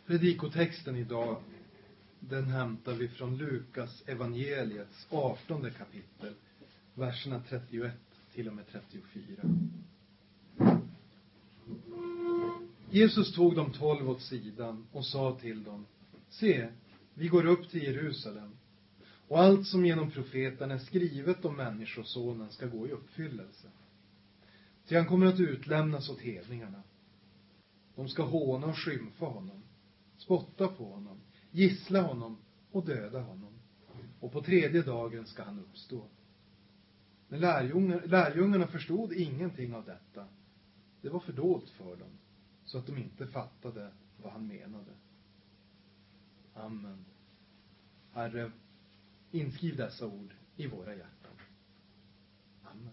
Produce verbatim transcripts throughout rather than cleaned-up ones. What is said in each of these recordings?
Predikotexten idag, den hämtar vi från Lukas evangeliets artonde kapitel, verserna trettioett till och med trettiofyra. Jesus tog de tolv åt sidan och sa till dem: se, vi går upp till Jerusalem, och allt som genom profeten är skrivet om människosonen ska gå i uppfyllelse. Så han kommer att utlämnas åt hedningarna. De ska håna och skymfa honom, spotta på honom, gissla honom och döda honom. Och på tredje dagen ska han uppstå. Men lärjungarna, lärjungarna förstod ingenting av detta. Det var fördolt för dem, så att de inte fattade vad han menade. Amen. Herre, inskriv dessa ord i våra hjärtan. Amen.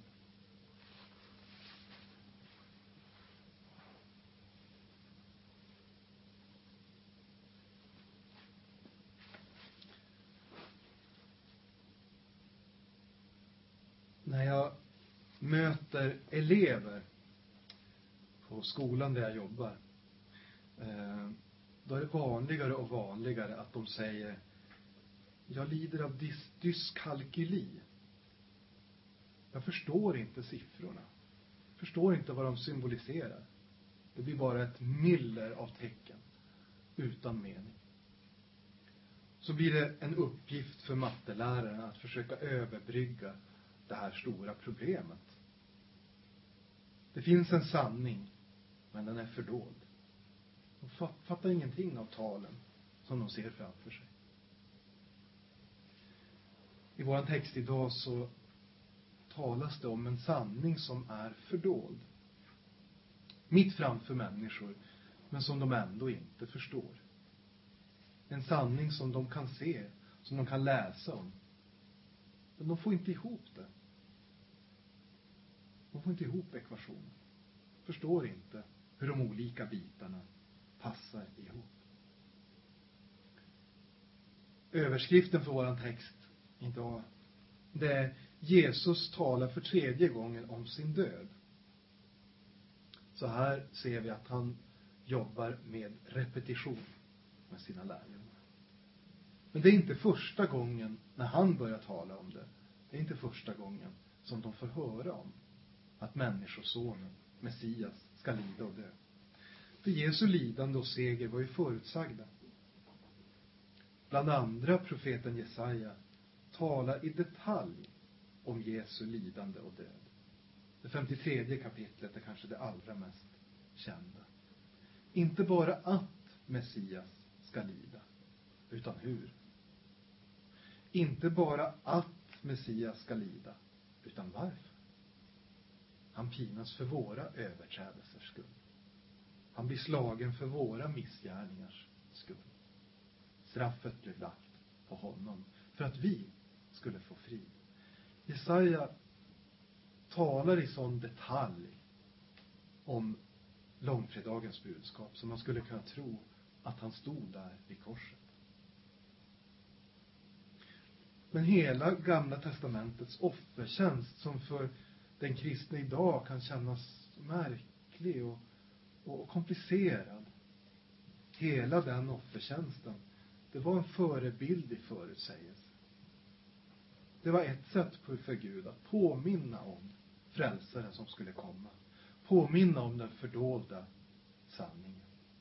När jag möter elever på skolan där jag jobbar, då är det vanligare och vanligare att de säger: jag lider av dys- dyskalkyli. Jag förstår inte siffrorna. Förstår inte vad de symboliserar. Det blir bara ett myller av tecken utan mening. Så blir det en uppgift för mattelärarna att försöka överbrygga det här stora problemet. Det finns en sanning, men den är fördold. De fattar ingenting av talen som de ser framför sig. I vår text idag så talas det om en sanning som är fördold. Mitt framför människor, men som de ändå inte förstår. En sanning som de kan se, som de kan läsa om. Men de får inte ihop det. De får inte ihop ekvationen. Förstår inte hur de olika bitarna passar ihop. Överskriften för våran text idag, det är: Jesus talar för tredje gången om sin död. Så här ser vi att han jobbar med repetition med sina lärjungar. Men det är inte första gången när han börjar tala om det. Det är inte första gången som de får höra om att människosonen, Messias, ska lida och dö. För Jesu lidande och seger var ju förutsagda. Bland andra profeten Jesaja talar i detalj om Jesu lidande och död. Det femtiotredje kapitlet är kanske det allra mest kända. Inte bara att Messias ska lida, utan hur. Inte bara att Messias ska lida, utan varför. Han pinas för våra överträdelsers skull. Han blir slagen för våra missgärningars skull. Straffet blev lagt på honom för att vi skulle få frid. Jesaja talar i sån detalj om långfredagens budskap som man skulle kunna tro att han stod där vid korset. Men hela Gamla testamentets offertjänst, som för den kristna idag kan kännas märklig och, och komplicerad. Hela den offertjänsten, det var en förebildig förutsägelse. Det var ett sätt för Gud att påminna om frälsaren som skulle komma. Påminna om den fördolda sanningen.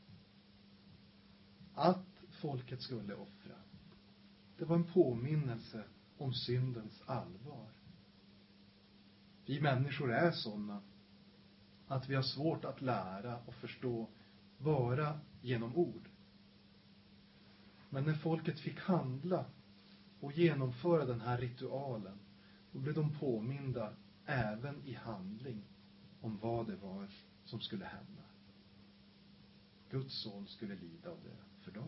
Att folket skulle offra, det var en påminnelse om syndens allvar. Vi människor är sådana att vi har svårt att lära och förstå bara genom ord. Men när folket fick handla och genomföra den här ritualen, då blev de påminda även i handling om vad det var som skulle hända. Guds son skulle lida och dö för dem.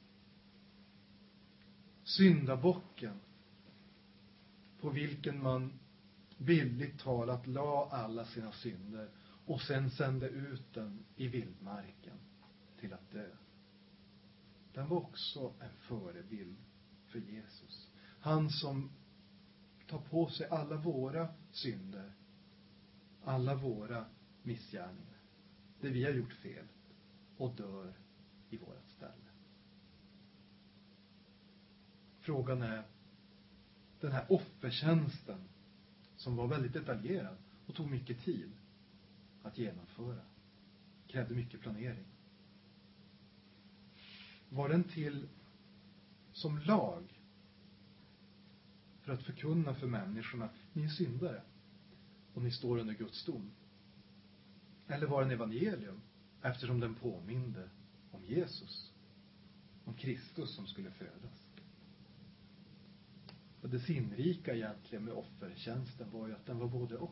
Syndabocken, på vilken man bildligt talat la alla sina synder och sen sände ut den i vildmarken till att dö. Den var också en förebild för Jesus. Han som tar på sig alla våra synder, alla våra missgärningar, det vi har gjort fel, och dör i vårat ställe. Frågan är den här offertjänsten som var väldigt detaljerad och tog mycket tid att genomföra. Krävde mycket planering. Var den till som lag för att förkunna för människorna, ni är syndare och ni står under Guds dom? Eller var den evangelium eftersom den påminde om Jesus, om Kristus som skulle födas? Och det sinnrika egentligen med offertjänsten var ju att den var både och.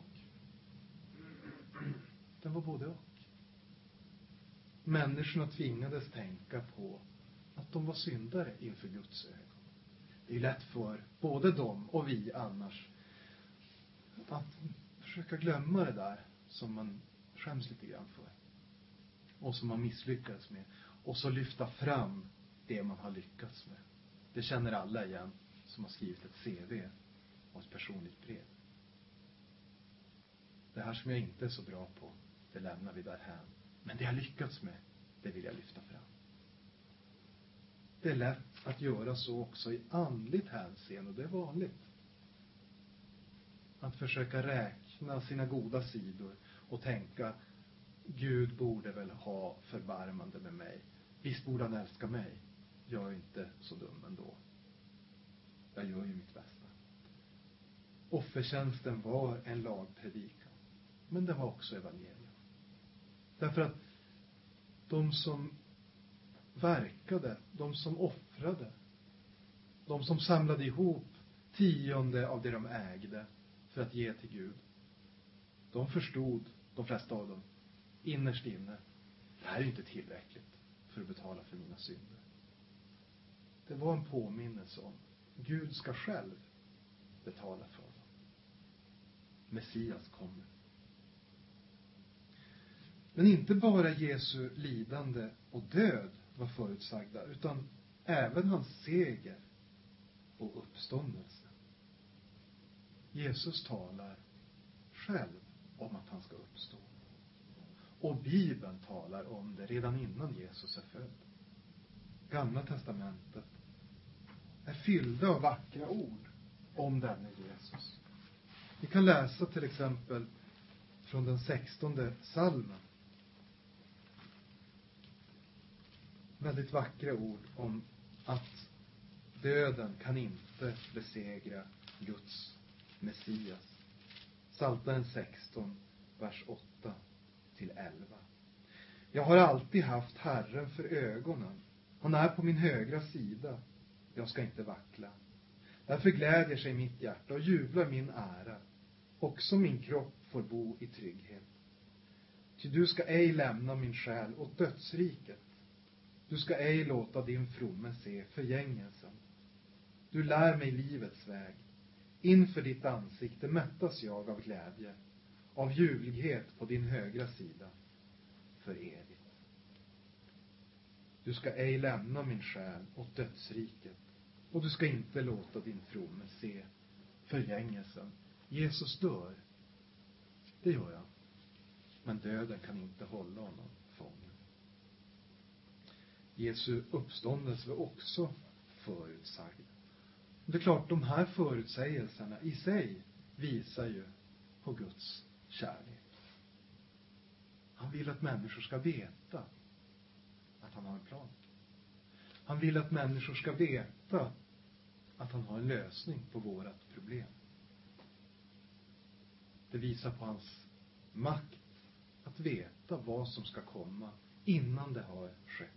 Den var både och. Människorna tvingades tänka på att de var syndare inför Guds ögon. Det är lätt för både dem och vi annars att försöka glömma det där som man skäms lite grann för. Och som man misslyckades med. Och så lyfta fram det man har lyckats med. Det känner alla igen som har skrivit ett C V och ett personligt brev. Det här som jag inte är så bra på, det lämnar vi därhän. Men det jag lyckats med, det vill jag lyfta fram. Det är lätt att göra så också i andligt hänseende, och det är vanligt. Att försöka räkna sina goda sidor och tänka, Gud borde väl ha förbarmande med mig. Visst borde han älska mig. Jag är inte så dum ändå. Jag gör ju mitt bästa. Offertjänsten var en lagpredikan. Men det var också evangelium. Därför att de som verkade, de som offrade, de som samlade ihop tionde av det de ägde för att ge till Gud, de förstod, de flesta av dem, innerst inne, det här är inte tillräckligt för att betala för mina synder. Det var en påminnelse om Gud ska själv betala för dem. Messias kommer. Men inte bara Jesu lidande och död var förutsagda, utan även hans seger och uppståndelse. Jesus talar själv om att han ska uppstå. Och Bibeln talar om det redan innan Jesus är född. Gamla testamentet är fyllda av vackra ord om denne Jesus. Vi kan läsa till exempel från den sextonde psalmen. Väldigt vackra ord om att döden kan inte besegra Guds Messias. Psaltaren sexton, vers åtta till elva. Jag har alltid haft Herren för ögonen. Han är på min högra sida. Jag ska inte vackla. Därför glädjer sig mitt hjärta och jublar min ära. Också min kropp får bo i trygghet. Ty du ska ej lämna min själ åt dödsriket. Du ska ej låta din fromme se förgängelsen. Du lär mig livets väg. Inför ditt ansikte mättas jag av glädje, av ljuvlighet på din högra sida, för evigt. Du ska ej lämna min själ åt dödsriket, och du ska inte låta din fromme se förgängelsen. Jesus dör. Det gör han. Men döden kan inte hålla honom fången. Jesu uppståndelse var också förutsagd. Det är klart, de här förutsägelserna i sig visar ju på Guds kärlek. Han vill att människor ska veta att han har en plan. Han vill att människor ska veta att han har en lösning på vårat problem. Det visar på hans makt att veta vad som ska komma innan det har skett.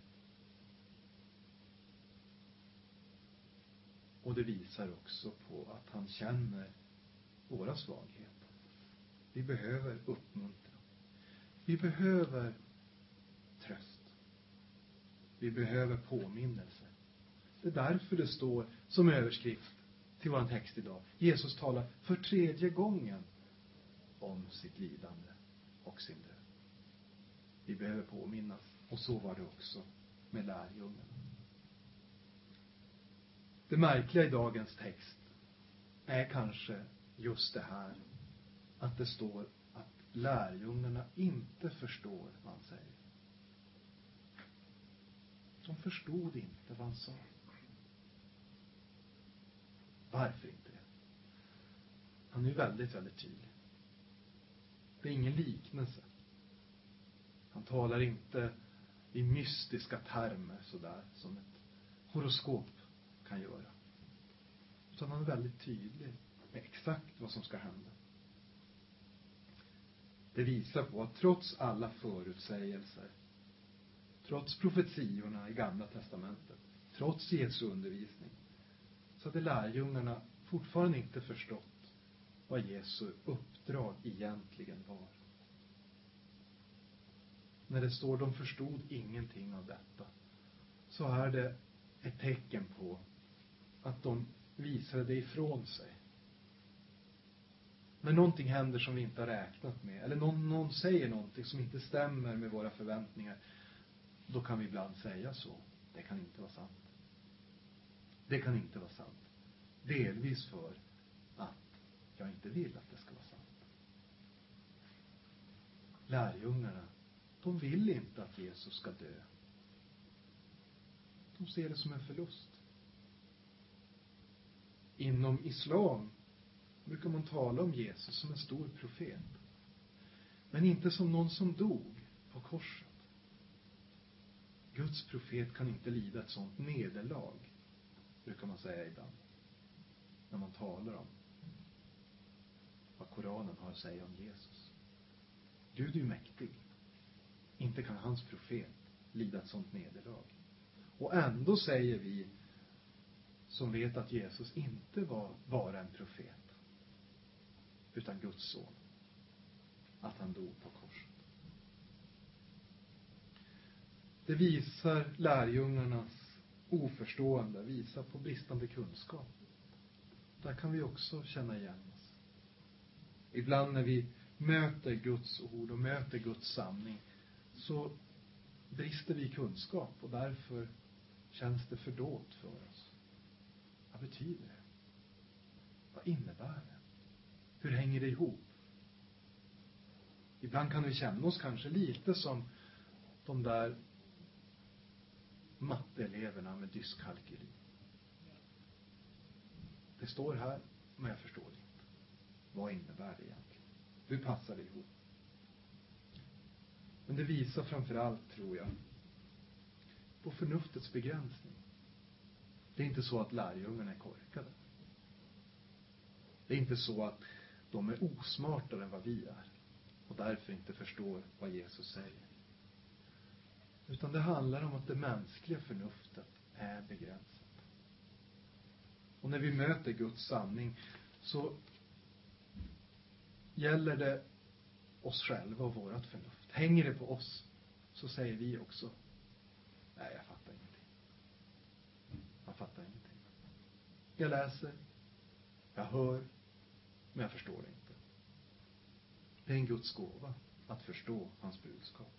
Och det visar också på att han känner våra svagheter. Vi behöver uppmuntran. Vi behöver tröst. Vi behöver påminnelse. Det är därför det står som överskrift till vår text idag. Jesus talar för tredje gången om sitt lidande och sin död. Vi behöver påminnas. Och så var det också med lärjungarna. Det märkliga i dagens text är kanske just det här. Att det står att lärjungarna inte förstår vad han säger. De förstod inte vad han sa. Varför inte det? Han är väldigt, väldigt tydlig. Det är ingen liknelse. Han talar inte i mystiska termer sådär som ett horoskop kan göra. Utan han är väldigt tydlig med exakt vad som ska hända. Det visar på att trots alla förutsägelser, trots profetiorna i Gamla testamentet, trots Jesu undervisning, så hade lärjungarna fortfarande inte förstått vad Jesu uppdrag egentligen var. När det står de förstod ingenting av detta, så är det ett tecken på att de visade det ifrån sig. När någonting händer som vi inte har räknat med, eller någon, någon säger någonting som inte stämmer med våra förväntningar, då kan vi ibland säga så. Det kan inte vara sant. Det kan inte vara sant. Delvis för att jag inte vill att det ska vara sant. Lärjungarna, de vill inte att Jesus ska dö. De ser det som en förlust. Inom islam brukar man tala om Jesus som en stor profet. Men inte som någon som dog på korset. Guds profet kan inte lida ett sånt nederlag, brukar man säga ibland. När man talar om vad Koranen har att säga om Jesus. Gud är ju mäktig. Inte kan hans profet lida ett sånt nederlag. Och ändå säger vi som vet att Jesus inte var bara en profet, utan Guds son, att han dog på korset. Det visar lärjungarnas oförstående, visar på bristande kunskap. Där kan vi också känna igen oss. Ibland när vi möter Guds ord och möter Guds sanning, så brister vi i kunskap och därför känns det fördolt för oss. Vad betyder det? Vad innebär det? Hur hänger det ihop? Ibland kan vi känna oss kanske lite som de där matteeleverna med dyskalkyli. Det står här, men jag förstår det inte. Vad innebär det egentligen? Hur passar det ihop? Men det visar framförallt, tror jag, på förnuftets begränsning. Det är inte så att lärjungarna är korkade. Det är inte så att de är osmartare än vad vi är och därför inte förstår vad Jesus säger. Utan det handlar om att det mänskliga förnuftet är begränsat. Och när vi möter Guds sanning så gäller det oss själva och vårat förnuft. Hänger det på oss, så säger vi också: nej, jag fattar ingenting. Jag fattar ingenting. Jag läser, jag hör, men jag förstår det inte. Det är en Guds gåva att förstå hans budskap.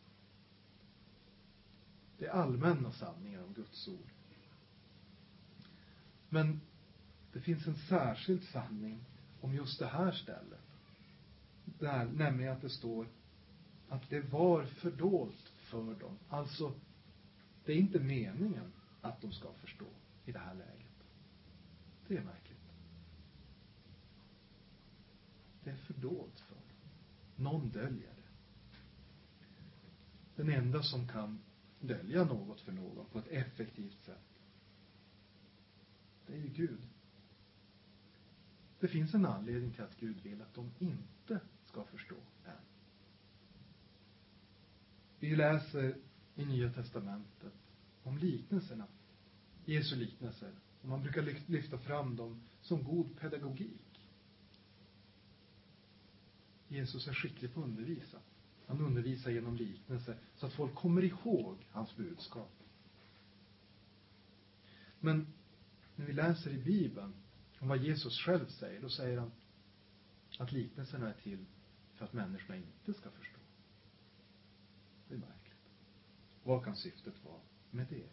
Det är allmänna sanningar om Guds ord. Men det finns en särskild sanning om just det här stället. Där, nämligen att det står att det var fördolt för dem. Alltså, det är inte meningen att de ska förstå i det här läget. Det är märkligt. Det är fördolt för dem. Någon döljer det. Den enda som kan dölja något för någon på ett effektivt sätt, det är ju Gud. Det finns en anledning till att Gud vill att de inte ska förstå än. Vi läser i Nya testamentet om liknelserna, Jesu liknelser. Och man brukar lyfta fram dem som god pedagogik. Jesus är skicklig på att undervisa. Han undervisar genom liknelser så att folk kommer ihåg hans budskap. Men när vi läser i Bibeln om vad Jesus själv säger, då säger han att liknelserna är till för att människorna inte ska förstå. Det är märkligt. Vad kan syftet vara med det?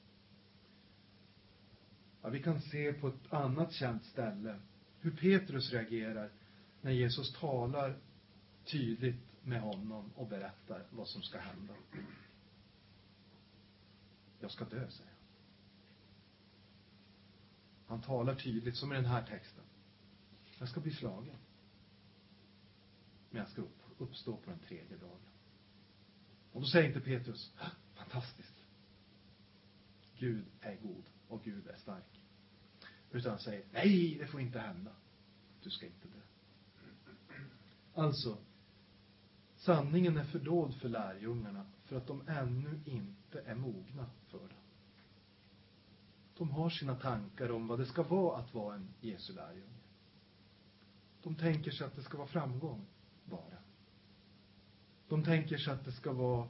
Ja, vi kan se på ett annat känt ställe hur Petrus reagerar när Jesus talar tydligt med honom och berättar vad som ska hända. Jag ska dö, säger han. Han talar tydligt, som i den här texten. Jag ska bli slagen. Men jag ska upp, uppstå på den tredje dagen. Och då säger inte Petrus, fantastiskt. Gud är god och Gud är stark. Utan han säger, nej, det får inte hända. Du ska inte dö. Alltså, sanningen är fördold för lärjungarna för att de ännu inte är mogna för det. De har sina tankar om vad det ska vara att vara en Jesu lärjunge. De tänker sig att det ska vara framgång bara. De tänker sig att det ska vara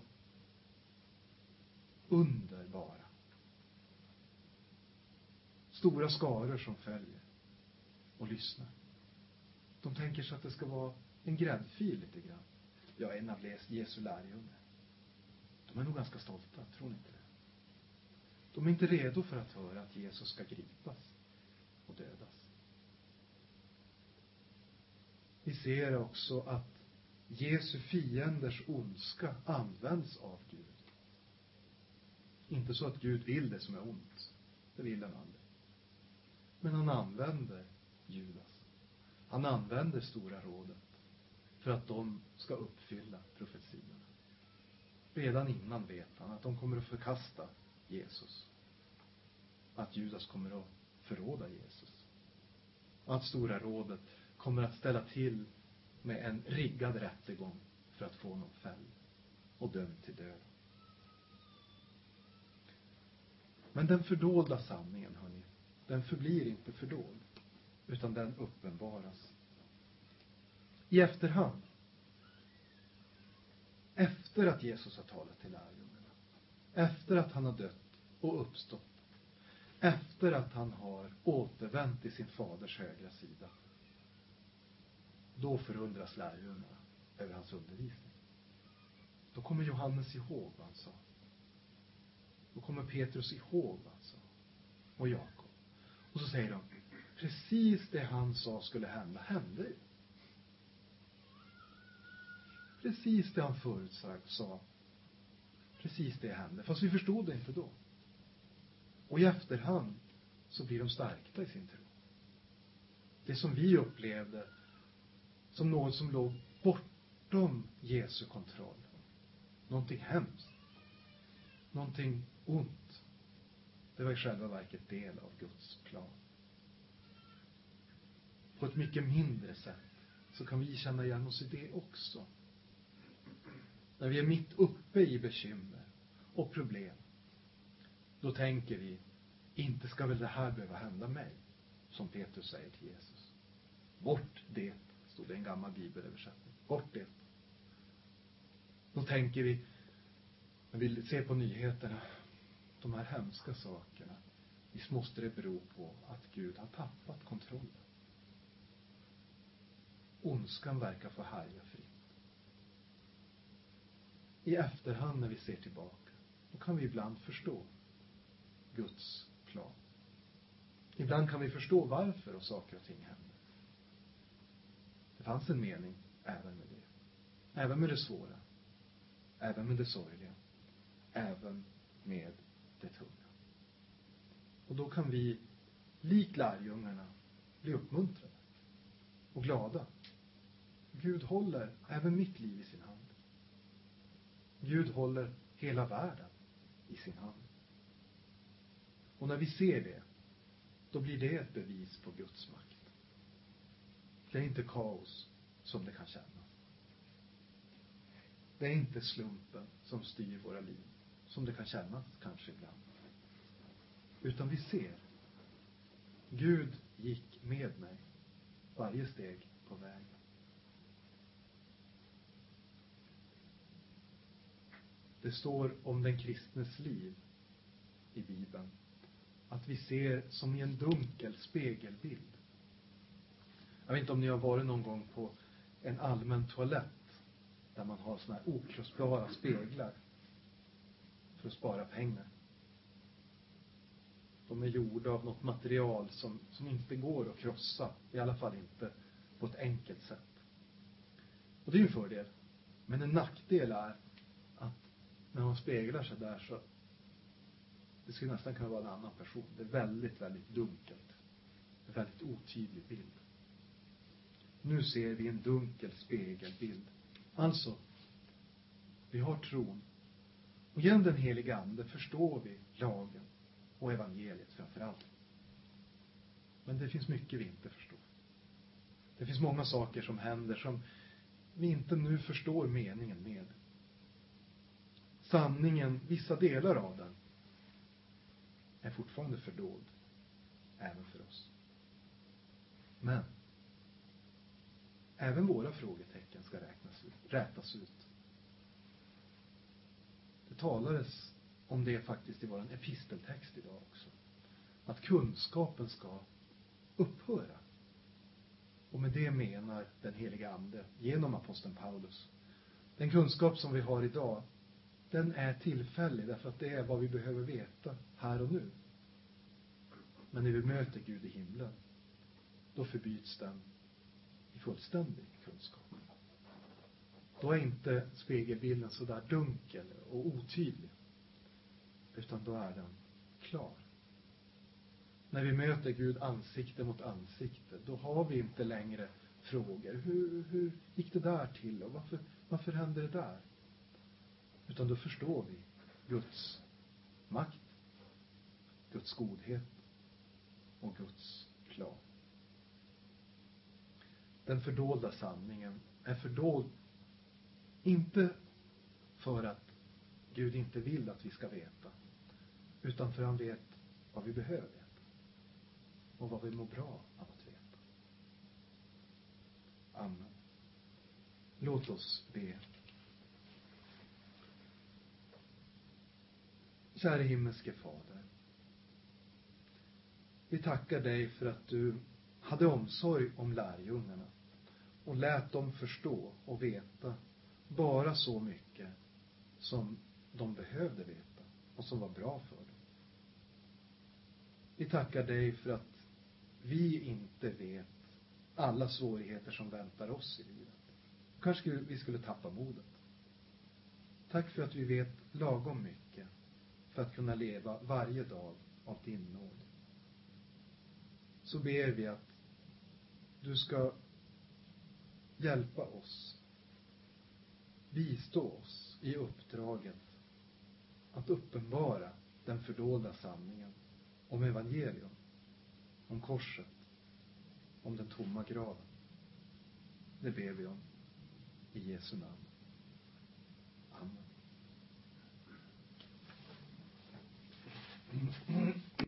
underbara. Stora skaror som följer och lyssnar. De tänker sig att det ska vara en gräddfil lite grann. Jag är en av Jesu lärjungar. De är nog ganska stolta, tror ni inte det? De är inte redo för att höra att Jesus ska gripas och dödas. Vi ser också att Jesu fienders ondska används av Gud. Inte så att Gud vill det som är ont. Det vill han aldrig. Men han använder Judas. Han använder Stora rådet för att de ska uppfylla profetiorna. Redan innan vet han att de kommer att förkasta Jesus. Att Judas kommer att förråda Jesus. Att Stora rådet kommer att ställa till med en riggad rättegång för att få honom fälld och dömd till död. Men den fördolda sanningen, hörni, den förblir inte fördold, utan den uppenbaras. I efterhand, efter att Jesus har talat till lärjungarna, efter att han har dött och uppstått, efter att han har återvänt till sin faders högra sida, då förundras lärjungarna över hans undervisning. Då kommer Johannes ihåg vad han sa. Då kommer Petrus ihåg vad han sa. Och Jakob. Och så säger de, precis det han sa skulle hända, hände ju. Precis det han förutsagt sa, precis det hände. Fast vi förstod det inte då. Och i efterhand så blir de stärkta i sin tro. Det som vi upplevde som något som låg bortom Jesu kontroll. Någonting hemskt. Någonting ont. Det var i själva verket del av Guds plan. På ett mycket mindre sätt så kan vi känna igen oss i det också. När vi är mitt uppe i bekymmer och problem, då tänker vi, inte ska väl det här behöva hända mig, som Petrus säger till Jesus. Bort det, stod det i en gammal bibelöversättning. Bort det. Då tänker vi, när vi ser på nyheterna, de här hemska sakerna, visst måste det bero på att Gud har tappat kontrollen. Ondskan verkar få härja fritt. I efterhand när vi ser tillbaka, då kan vi ibland förstå Guds plan. Ibland kan vi förstå varför och saker och ting händer. Det fanns en mening även med det. Även med det svåra. Även med det sorgliga. Även med det tunga. Och då kan vi, likt lärjungarna, bli uppmuntrade och glada. Gud håller även mitt liv i sin hand. Gud håller hela världen i sin hand. Och när vi ser det, då blir det ett bevis på Guds makt. Det är inte kaos som det kan kännas. Det är inte slumpen som styr våra liv, som det kan kännas kanske ibland. Utan vi ser, Gud gick med mig varje steg på vägen. Det står om den kristnes liv i Bibeln att vi ser som i en dunkel spegelbild. Jag vet inte om ni har varit någon gång på en allmän toalett där man har såna här okrossbara speglar för att spara pengar. De är gjorda av något material som, som inte går att krossa, i alla fall inte på ett enkelt sätt. Och det är ju en fördel. Men en nackdel är att när man speglar sig där så det skulle nästan kunna vara en annan person. Det är väldigt, väldigt dunkelt en väldigt otydlig bild. Nu ser vi en dunkel spegelbild. Alltså, vi har tron. Och genom den heliga ande förstår vi lagen och evangeliet framför allt. Men det finns mycket vi inte förstår. Det finns många saker som händer som vi inte nu förstår meningen med. Sanningen, vissa delar av den, är fortfarande fördold. Även för oss. Men även våra frågetecken ska räknas ut, rätas ut. Det talades om det faktiskt i vår episteltext idag också. Att kunskapen ska upphöra. Och med det menar den heliga ande genom aposteln Paulus. Den kunskap som vi har idag, den är tillfällig därför att det är vad vi behöver veta här och nu. Men när vi möter Gud i himlen, då förbyts den i fullständig kunskap. Då är inte spegelbilden så där dunkel och otydlig, utan då är den klar. När vi möter Gud ansikte mot ansikte, då har vi inte längre frågor. Hur, hur gick det där till och varför, varför hände det där? Utan då förstår vi Guds makt, Guds godhet och Guds plan. Den fördolda sanningen är fördold inte för att Gud inte vill att vi ska veta, utan för att han vet vad vi behöver veta och vad vi mår bra av att veta. Amen. Låt oss be. Kära himmelske Fader, vi tackar dig för att du hade omsorg om lärjungarna och lät dem förstå och veta bara så mycket som de behövde veta och som var bra för dem. Vi tackar dig för att vi inte vet alla svårigheter som väntar oss i livet. Kanske vi skulle tappa modet. Tack för att vi vet lagom mycket för att kunna leva varje dag av din nåd. Så ber vi att du ska hjälpa oss, bistå oss i uppdraget att uppenbara den fördolda sanningen om evangelium, om korset, om den tomma graven. Det ber vi om i Jesu namn.